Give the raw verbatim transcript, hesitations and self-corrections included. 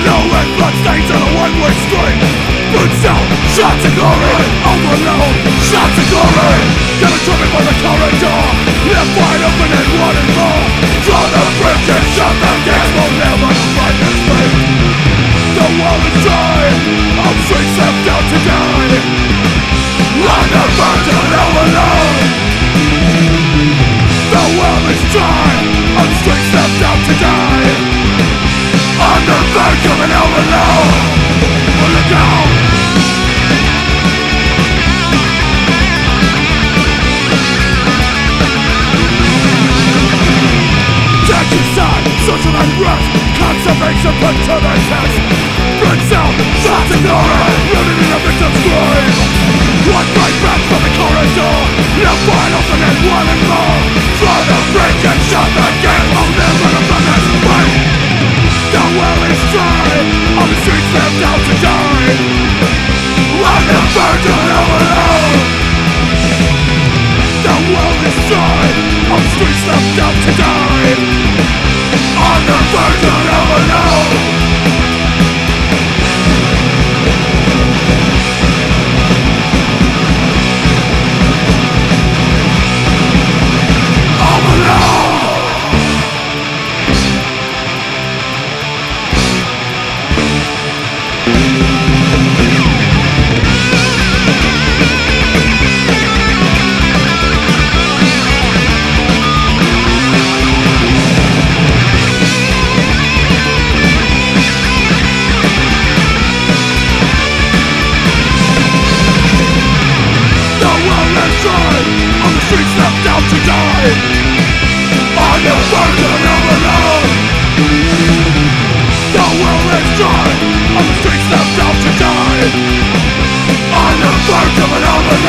No red blood stains on a one-way street. Boots out, shots of glory. Overload, shots of glory. Get a driven by the corridor. Left wide open and wanting more. Draw the bridge and shut the gas. Will never find this fate. The wall is dry. All streets left out to die. On the verge of an overload. The well is dry. All streets left out to die. On the verge of an overload. Look out! Take inside, social unrest. Conservation put to the test. Breaks out, shots ignored. Rooted in a victim's grave. One right back from the corridor. Left wide open and wanting more. Try to break and shut the gate. Will never run this way. The well is dry. All the streets left out to die. On the verge of an overload. The well is dry. All the streets left out to die. On the verge of an overload. Streets left out to die. On the verge of an overload. The well is dry. On the streets left out to die. On the verge of an overload.